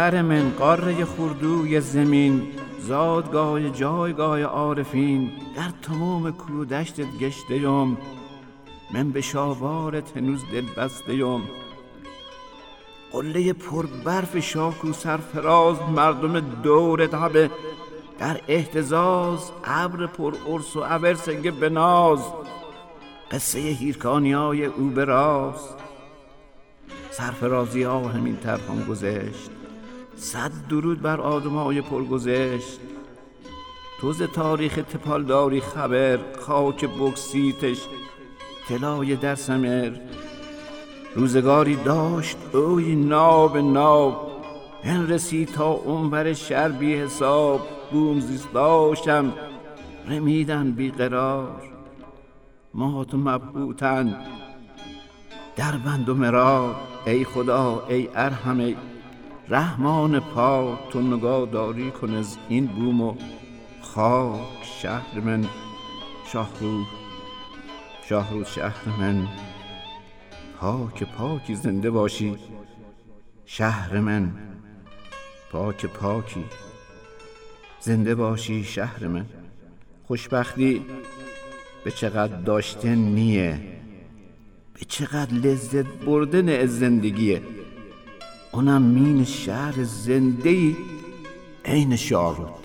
شهر من قاره خردوی زمین، زادگاه جایگاه عارفین. در تمام کودشتت گشته‌ام، من به شاوارت هنوز دل بسته‌ام. قله پر برف شاکو سرفراز، مردم دورت همه در اهتزاز. ابر پر ارس و ابرسنگ به ناز، قصه هیرکانیای او به راز. سرفرازی ها همین طرفم گذشت، 100 درود بر آدمای پرگذشت. تو ز تاریخ تپال داری خبر، خاک بکسیتش طلای در سمر. روزگاری داشت اوی ناب ناب، این رسید تا اونور شهر بی حساب. بوم زیست داشتم رمیدن بیقرار، مات و مبهوتن در بند و مرار. ای خدا ای ارحم ای رحمان پاک، تو نگاه داری کن از این بوم و خاک. شهر من شاهروز شهر من، پاک پاکی زنده باشی شهر من. پاک پاکی زنده باشی شهر من. خوشبختی به چقدر داشتن نیه، به چقدر لذت بردن از زندگیه. اونم مین شهر زندهی عین شاهرود.